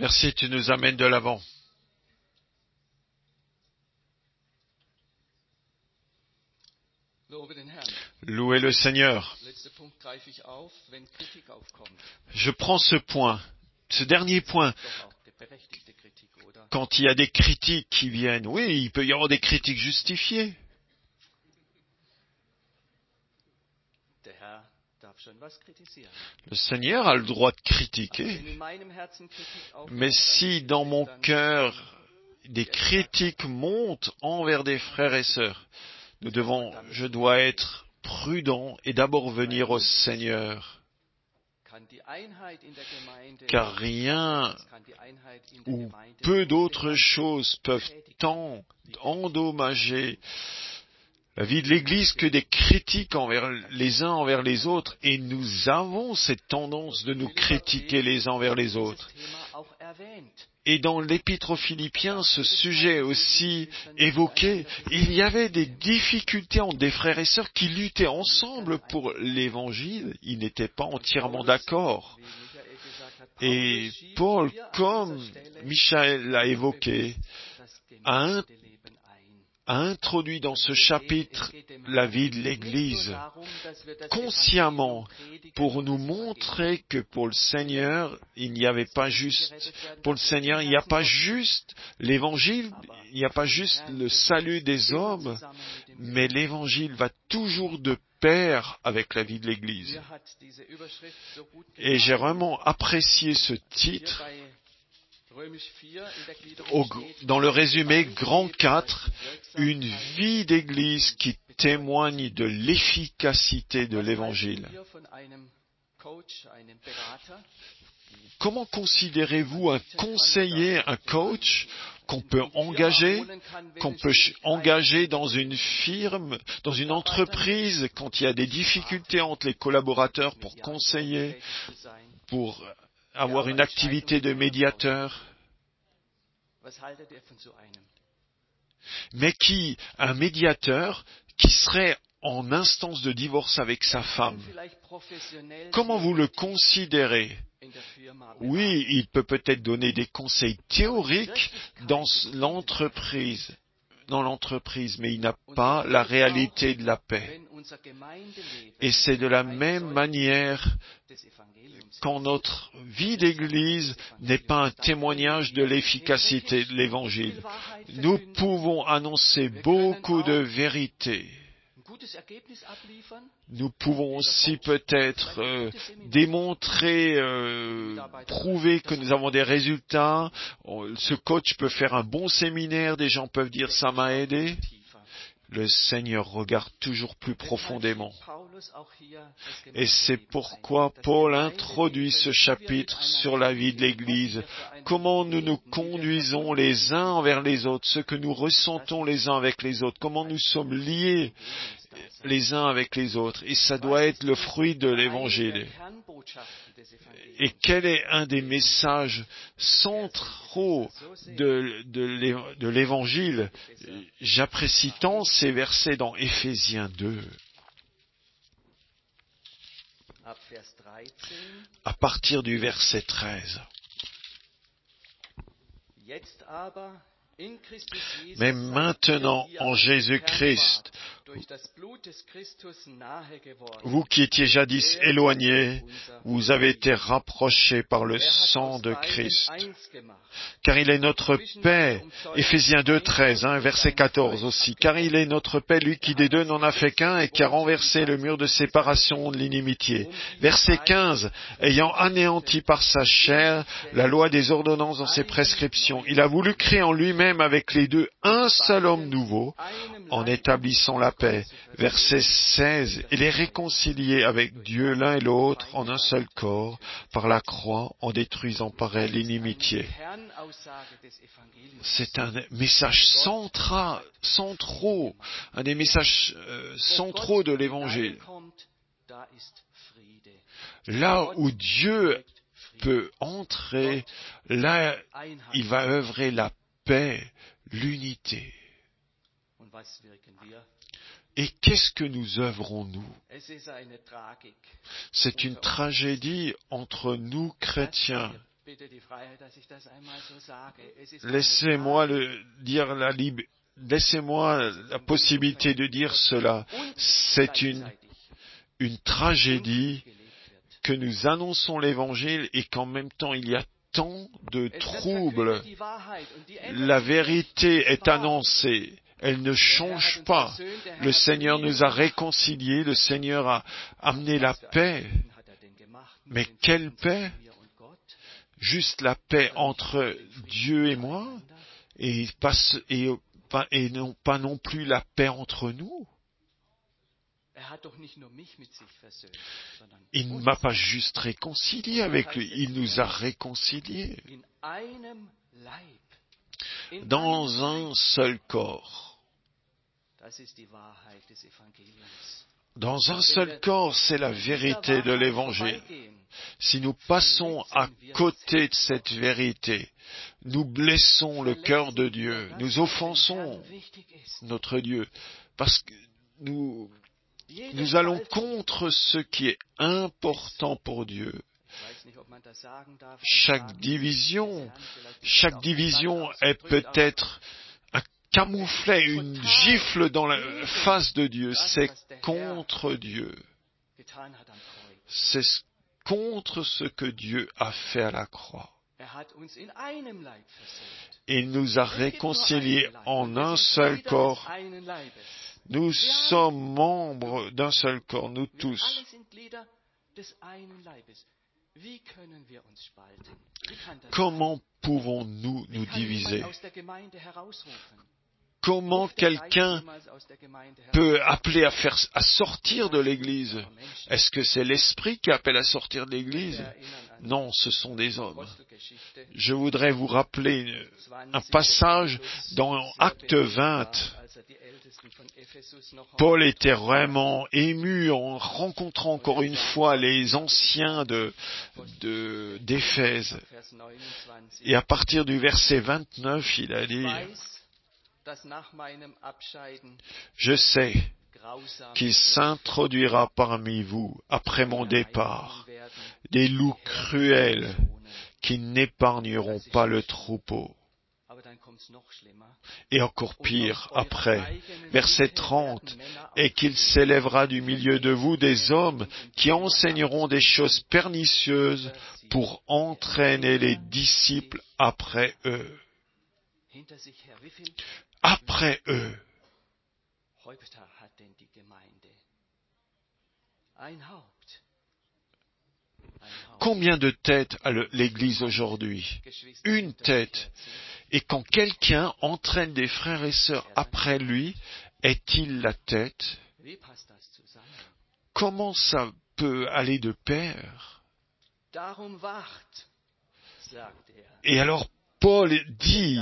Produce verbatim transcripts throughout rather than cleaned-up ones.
Merci, tu nous amènes de l'avant. Louez le Seigneur. Je prends ce point, ce dernier point. Quand il y a des critiques qui viennent, oui, il peut y avoir des critiques justifiées. Le Seigneur a le droit de critiquer. Mais si dans mon cœur des critiques montent envers des frères et sœurs, nous devons, je dois être prudent et d'abord venir au Seigneur. Car rien ou peu d'autres choses peuvent tant endommager la vie de l'Église que des critiques envers les uns envers les autres. Et nous avons cette tendance de nous critiquer les uns envers les autres. Et dans l'Épître aux Philippiens, ce sujet aussi évoqué, il y avait des difficultés entre des frères et sœurs qui luttaient ensemble pour l'Évangile. Ils n'étaient pas entièrement d'accord. Et Paul, comme Michael l'a évoqué, a, un, a introduit dans ce chapitre la vie de l'Église consciemment pour nous montrer que pour le Seigneur, il n'y avait pas juste, pour le Seigneur, il n'y a pas juste l'Évangile, il n'y a pas juste le salut des hommes, mais l'Évangile va toujours de pair avec la vie de l'Église. Et j'ai vraiment apprécié ce titre. Au, dans le résumé, grand quatre, une vie d'église qui témoigne de l'efficacité de l'Évangile. Comment considérez-vous un conseiller, un coach qu'on peut engager, qu'on peut engager dans une firme, dans une entreprise, quand il y a des difficultés entre les collaborateurs pour conseiller, pour avoir une activité de médiateur? Mais qui, un médiateur qui serait en instance de divorce avec sa femme, comment vous le considérez? Oui, il peut peut-être donner des conseils théoriques dans l'entreprise, dans l'entreprise, mais il n'a pas la réalité de la paix. Et c'est de la même manière quand notre vie d'église n'est pas un témoignage de l'efficacité de l'Évangile. Nous pouvons annoncer beaucoup de vérités. Nous pouvons aussi peut-être euh, démontrer, euh, prouver que nous avons des résultats. Ce coach peut faire un bon séminaire, des gens peuvent dire ça m'a aidé. Le Seigneur regarde toujours plus profondément. Et c'est pourquoi Paul introduit ce chapitre sur la vie de l'Église. Comment nous nous conduisons les uns envers les autres, ce que nous ressentons les uns avec les autres, comment nous sommes liés les uns avec les autres. Et ça doit être le fruit de l'Évangile. Et quel est un des messages centraux de, de, de l'Évangile? J'apprécie tant ces versets dans Éphésiens deux. À partir du verset treize. Mais maintenant, en Jésus-Christ, vous qui étiez jadis éloignés, vous avez été rapprochés par le sang de Christ. Car il est notre paix, Éphésiens deux, treize, hein, verset quatorze aussi. Car il est notre paix, lui qui des deux n'en a fait qu'un et qui a renversé le mur de séparation de l'inimitié. Verset quinze, ayant anéanti par sa chair la loi des ordonnances dans ses prescriptions, il a voulu créer en lui-même avec les deux un seul homme nouveau, en établissant la paix. Verset seize, et les réconcilier avec Dieu l'un et l'autre en un seul corps, par la croix, en détruisant par elle l'inimitié. C'est un message central, centraux, un des messages euh, centraux de l'Évangile. Là où Dieu peut entrer, là, il va œuvrer la paix, l'unité. Et qu'est-ce que nous œuvrons, nous? C'est une tragédie entre nous, chrétiens. Laissez-moi le dire la lib... Laissez-moi la possibilité de dire cela. C'est une, une tragédie que nous annonçons l'Évangile et qu'en même temps il y a tant de troubles. La vérité est annoncée. Elle ne change pas. Le Seigneur nous a réconciliés. Le Seigneur a amené la paix. Mais quelle paix? Juste la paix entre Dieu et moi et, pas, et, et non pas non plus la paix entre nous. Il ne m'a pas juste réconcilié avec lui, il nous a réconciliés dans un seul corps. Dans un seul corps, c'est la vérité de l'Évangile. Si nous passons à côté de cette vérité, nous blessons le cœur de Dieu, nous offensons notre Dieu, parce que nous, nous allons contre ce qui est important pour Dieu. Chaque division, chaque division est peut-être un camouflet, une gifle dans la face de Dieu. C'est contre Dieu. C'est contre ce que Dieu a fait à la croix. Il nous a réconciliés en un seul corps. Nous sommes membres d'un seul corps, nous tous. Comment pouvons-nous nous diviser? Comment quelqu'un peut appeler à, faire, à sortir de l'Église? Est-ce que c'est l'Esprit qui appelle à sortir de l'Église? Non, ce sont des hommes. Je voudrais vous rappeler un passage dans Acte vingt. Paul était vraiment ému en rencontrant encore une fois les anciens de, de, d'Éphèse. Et à partir du verset vingt-neuf, il a dit: je sais qu'il s'introduira parmi vous, après mon départ, des loups cruels qui n'épargneront pas le troupeau. Et encore pire, après, verset trente, et qu'il s'élèvera du milieu de vous des hommes qui enseigneront des choses pernicieuses pour entraîner les disciples après eux. Après eux. Combien de têtes a l'Église aujourd'hui? Une tête. Et quand quelqu'un entraîne des frères et sœurs après lui, est-il la tête? Comment ça peut aller de pair? Et alors Paul dit,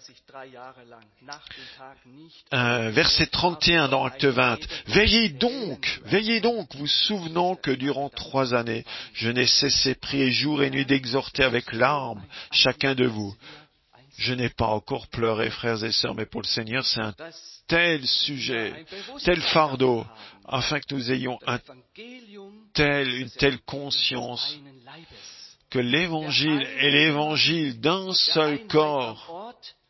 euh, verset trente et un dans Acte vingt, « Veillez donc, veillez donc, vous souvenant que durant trois années, je n'ai cessé prier jour et nuit d'exhorter avec larmes chacun de vous. Je n'ai pas encore pleuré, frères et sœurs, mais pour le Seigneur, c'est un tel sujet, tel fardeau, afin que nous ayons un tel, une telle conscience que l'Évangile est l'Évangile d'un seul corps.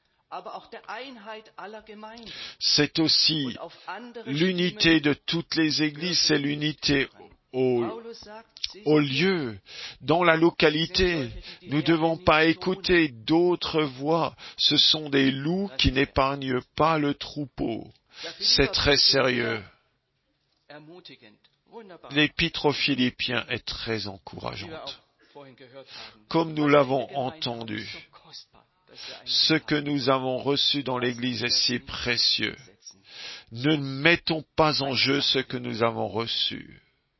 C'est aussi l'unité de toutes les églises, c'est l'unité au, au lieu, dans la localité. Nous ne devons pas écouter d'autres voix. Ce sont des loups qui n'épargnent pas le troupeau. C'est très sérieux. L'Épître aux Philippiens est très encourageante. Comme nous l'avons entendu, ce que nous avons reçu dans l'Église est si précieux. Ne mettons pas en jeu ce que nous avons reçu.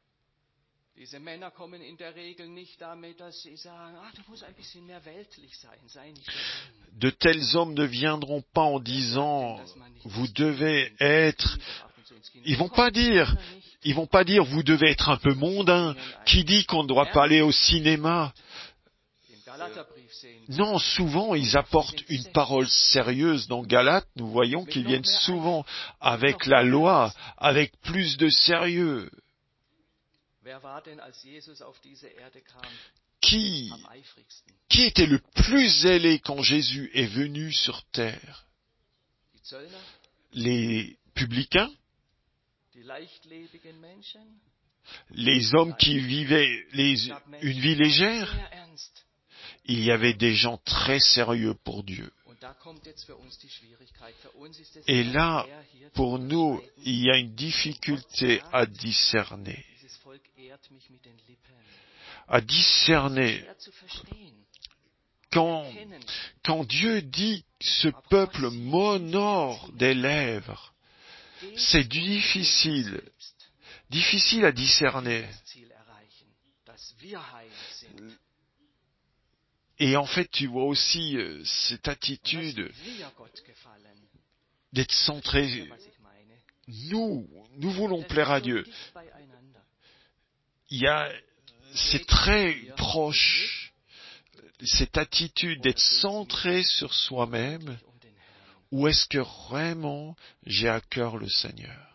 De tels hommes ne viendront pas en disant, vous devez être... Ils vont pas dire, ils vont pas dire, vous devez être un peu mondain. Qui dit qu'on ne doit pas aller au cinéma? Non, souvent, ils apportent une parole sérieuse. Dans Galates, nous voyons qu'ils viennent souvent avec la loi, avec plus de sérieux. qui, qui était le plus zélé quand Jésus est venu sur terre? Les publicains? Les hommes qui vivaient les, une vie légère? Il y avait des gens très sérieux pour Dieu. Et là, pour nous, il y a une difficulté à discerner. À discerner. Quand, quand Dieu dit « ce peuple m'honore des lèvres », c'est difficile, difficile à discerner. Et en fait, tu vois aussi euh, cette attitude d'être centré. Nous, nous voulons plaire à Dieu. Il y a, c'est très proche, cette attitude d'être centré sur soi-même, ou est-ce que vraiment j'ai à cœur le Seigneur?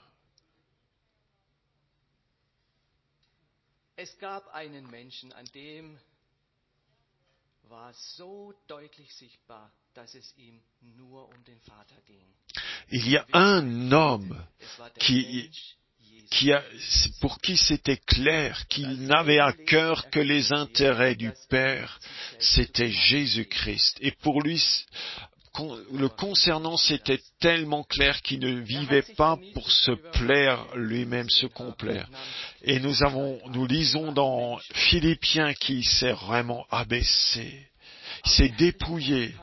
Es gab einen Menschen, an dem war so deutlich sichtbar, dass es ihm nur um den Vater ging. Il y a un homme qui, qui a, pour qui c'était clair qu'il n'avait à cœur que les intérêts du Père, c'était Jésus-Christ. Et pour lui, le concernant, c'était tellement clair qu'il ne vivait pas pour se plaire lui-même, se complaire. Et nous avons, nous lisons dans Philippiens qu'il s'est vraiment abaissé. Il s'est dépouillé.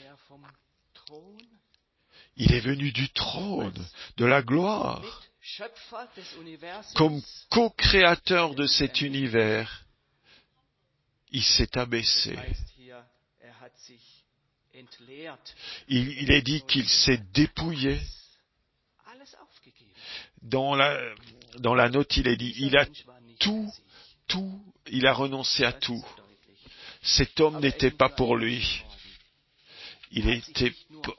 Il est venu du trône, de la gloire. Comme co-créateur de cet univers, il s'est abaissé. Il, il est dit qu'il s'est dépouillé. Dans la, dans la note, il est dit, il a tout, tout, il a renoncé à tout. Cet homme n'était pas pour lui. Il était,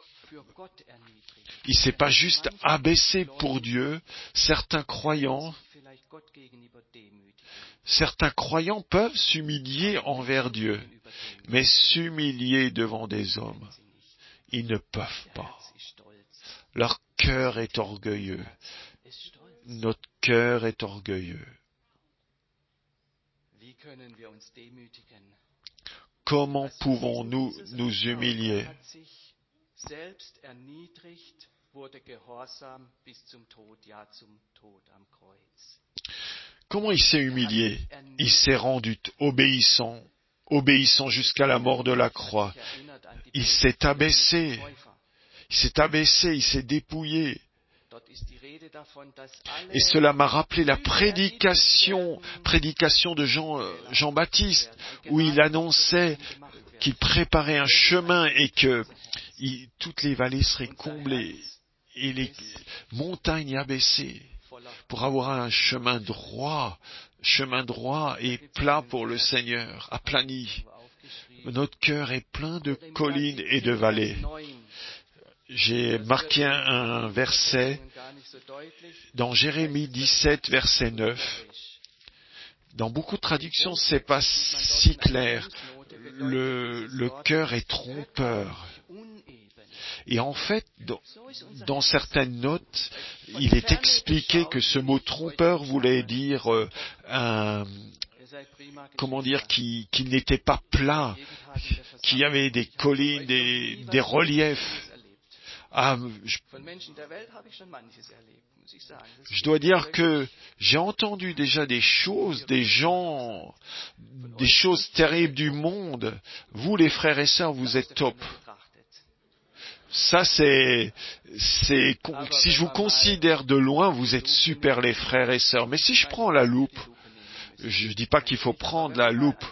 il s'est pas juste abaissé pour Dieu. Certains croyants, certains croyants peuvent s'humilier envers Dieu, mais s'humilier devant des hommes, ils ne peuvent pas. Leur cœur est orgueilleux. Notre cœur est orgueilleux. Comment pouvons-nous nous humilier? Comment il s'est humilié? Il s'est rendu obéissant, obéissant jusqu'à la mort de la croix. Il s'est abaissé. Il s'est abaissé, il s'est dépouillé. Et cela m'a rappelé la prédication, prédication de Jean, Jean-Baptiste, où il annonçait qu'il préparait un chemin et que il, toutes les vallées seraient comblées et les montagnes abaissées pour avoir un chemin droit, chemin droit et plat pour le Seigneur, aplani. Notre cœur est plein de collines et de vallées. J'ai marqué un, un verset dans Jérémie dix-sept, verset neuf. Dans beaucoup de traductions, c'est pas si clair. Le, le cœur est trompeur. Et en fait, dans, dans certaines notes, il est expliqué que ce mot trompeur voulait dire euh, un, comment dire, qui, qui n'était pas plat, qui avait des collines, des, des reliefs. Ah, je, je dois dire que j'ai entendu déjà des choses, des gens, des choses terribles du monde. Vous, les frères et sœurs, vous êtes top. Ça, c'est, c'est, si je vous considère de loin, vous êtes super, les frères et sœurs. Mais si je prends la loupe, je dis pas qu'il faut prendre la loupe.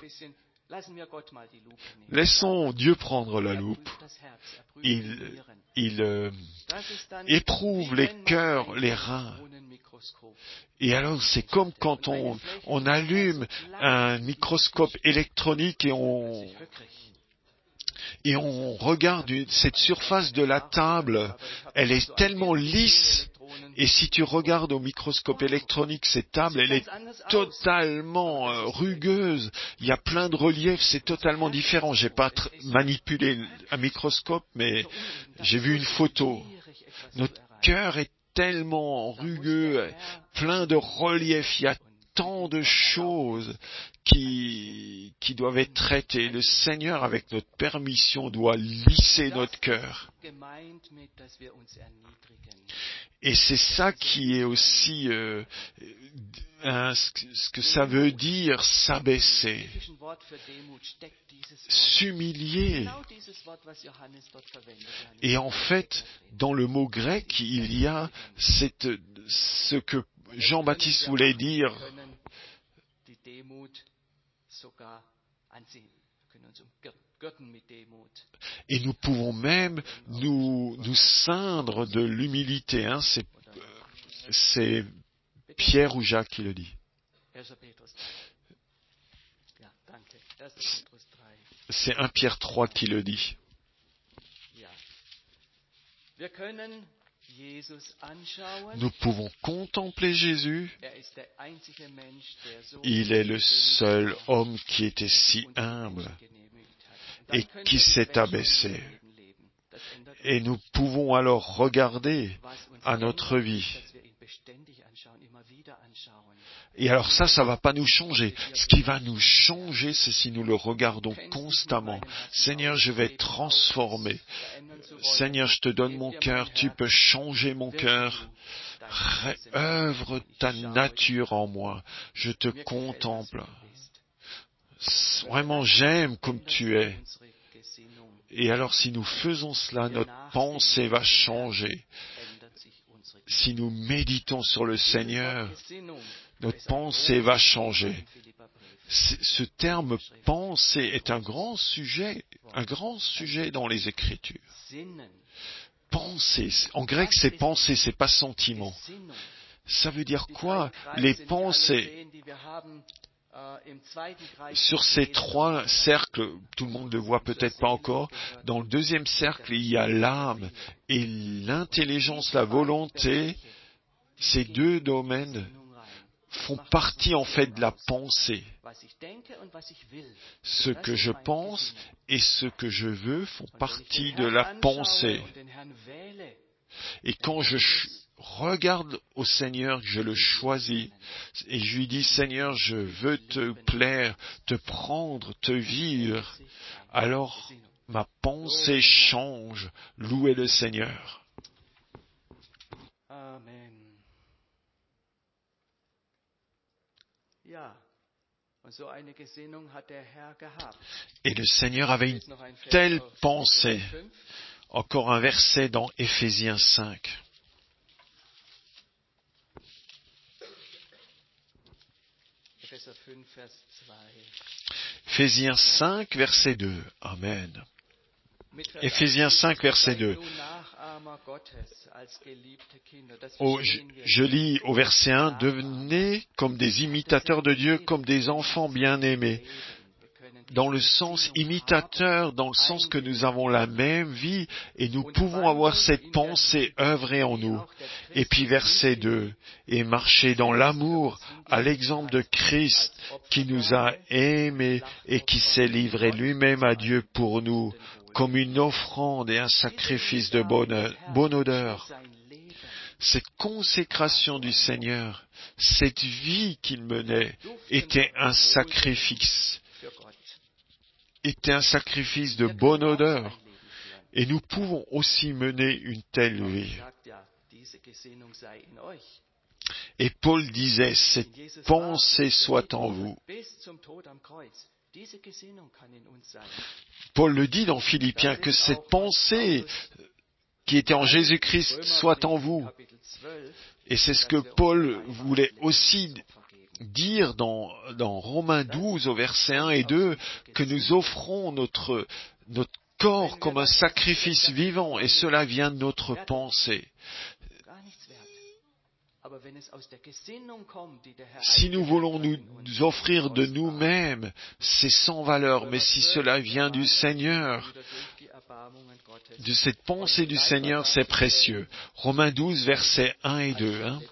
Laissons Dieu prendre la loupe. Il, il euh, éprouve les cœurs, les reins. Et alors, c'est comme quand on, on allume un microscope électronique et on, et on regarde cette surface de la table. Elle est tellement lisse Et si tu regardes au microscope électronique, cette table, elle est totalement euh, rugueuse. Il y a plein de reliefs, c'est totalement différent. J'ai pas tr- manipulé un microscope, mais j'ai vu une photo. Notre cœur est tellement rugueux, plein de reliefs. Il y a tant de choses qui, qui doivent être traitées. Le Seigneur, avec notre permission, doit lisser notre cœur. Et c'est ça qui est aussi euh, un, ce que ça veut dire s'abaisser, s'humilier. Et en fait, dans le mot grec, il y a cette, ce que Jean-Baptiste voulait dire. Et nous pouvons même nous, nous ceindre de l'humilité. Hein. C'est, c'est Pierre ou Jacques qui le dit. C'est un Pierre trois qui le dit. Nous pouvons contempler Jésus. Il est le seul homme qui était si humble et qui s'est abaissé. Et nous pouvons alors regarder à notre vie. Et alors ça, ça va pas nous changer. Ce qui va nous changer, c'est si nous le regardons constamment. Seigneur, je vais être transformé. Seigneur, je te donne mon cœur. Tu peux changer mon cœur. Œuvre ta nature en moi. Je te contemple. Vraiment, j'aime comme tu es. Et alors, si nous faisons cela, notre pensée va changer. Si nous méditons sur le Seigneur, notre pensée va changer. Ce terme « pensée » est un grand sujet, un grand sujet dans les Écritures. Pensée, en grec c'est pensée, c'est pas sentiment. Ça veut dire quoi? Les pensées, sur ces trois cercles, tout le monde ne le voit peut-être pas encore, dans le deuxième cercle, il y a l'âme et l'intelligence, la volonté. Ces deux domaines font partie en fait de la pensée. Ce que je pense et ce que je veux font partie de la pensée. Et quand je ch- regarde au Seigneur, je le choisis et je lui dis, Seigneur, je veux te plaire, te prendre, te vivre, alors ma pensée change. Louez le Seigneur. Amen. Et le Seigneur avait une telle pensée. Encore un verset dans Éphésiens cinq. Éphésiens cinq, verset deux. Amen. Éphésiens cinq, verset deux. Oh, je, je lis au verset un, « Devenez comme des imitateurs de Dieu, comme des enfants bien-aimés. » Dans le sens imitateur, dans le sens que nous avons la même vie et nous pouvons avoir cette pensée œuvrer en nous. Et puis verset deux, « Et marcher dans l'amour à l'exemple de Christ qui nous a aimés et qui s'est livré lui-même à Dieu pour nous, comme une offrande et un sacrifice de bonne, bonne odeur. » Cette consécration du Seigneur, cette vie qu'il menait, était un sacrifice, était un sacrifice de bonne odeur. Et nous pouvons aussi mener une telle vie. Et Paul disait, cette pensée soit en vous. Paul le dit dans Philippiens, que cette pensée qui était en Jésus-Christ soit en vous. Et c'est ce que Paul voulait aussi dire dans, dans Romains douze au verset un et deux, que nous offrons notre, notre corps comme un sacrifice vivant, et cela vient de notre pensée. Si nous voulons nous offrir de nous-mêmes, c'est sans valeur, mais si cela vient du Seigneur, de cette pensée du Seigneur, c'est précieux. Romains douze, versets un et deux. Hein.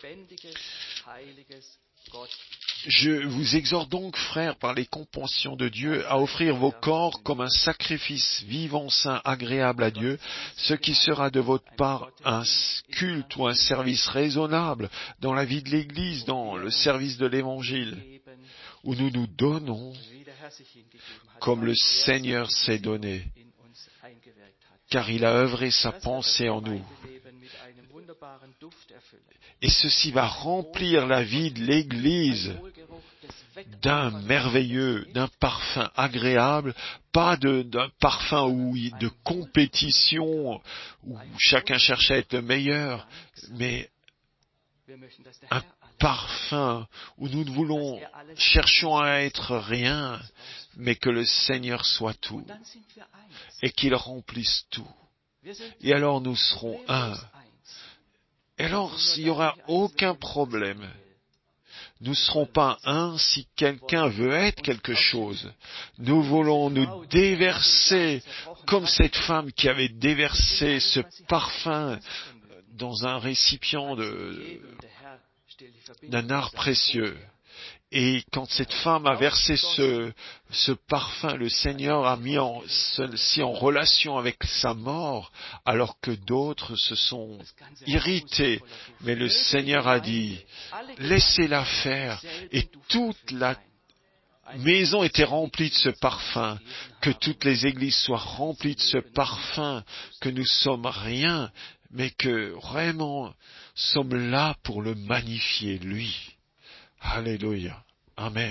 Je vous exhorte donc, frères, par les compassions de Dieu, à offrir vos corps comme un sacrifice vivant, saint, agréable à Dieu, ce qui sera de votre part un culte ou un service raisonnable dans la vie de l'Église, dans le service de l'Évangile, où nous nous donnons comme le Seigneur s'est donné, car il a œuvré sa pensée en nous. Et ceci va remplir la vie de l'Église d'un merveilleux, d'un parfum agréable, pas de, d'un parfum où, de compétition, où chacun cherche à être le meilleur, mais un parfum où nous ne voulons, cherchons à être rien, mais que le Seigneur soit tout, et qu'il remplisse tout. Et alors nous serons un. Et alors, il n'y aura aucun problème. Nous ne serons pas un si quelqu'un veut être quelque chose. Nous voulons nous déverser comme cette femme qui avait déversé ce parfum dans un récipient de, d'un art précieux. Et quand cette femme a versé ce, ce parfum, le Seigneur a mis en, ceci en relation avec sa mort, alors que d'autres se sont irrités. Mais le Seigneur a dit, laissez-la faire. Et toute la maison était remplie de ce parfum. Que toutes les églises soient remplies de ce parfum, que nous sommes rien, mais que vraiment sommes là pour le magnifier, lui. Alléluia. Amen.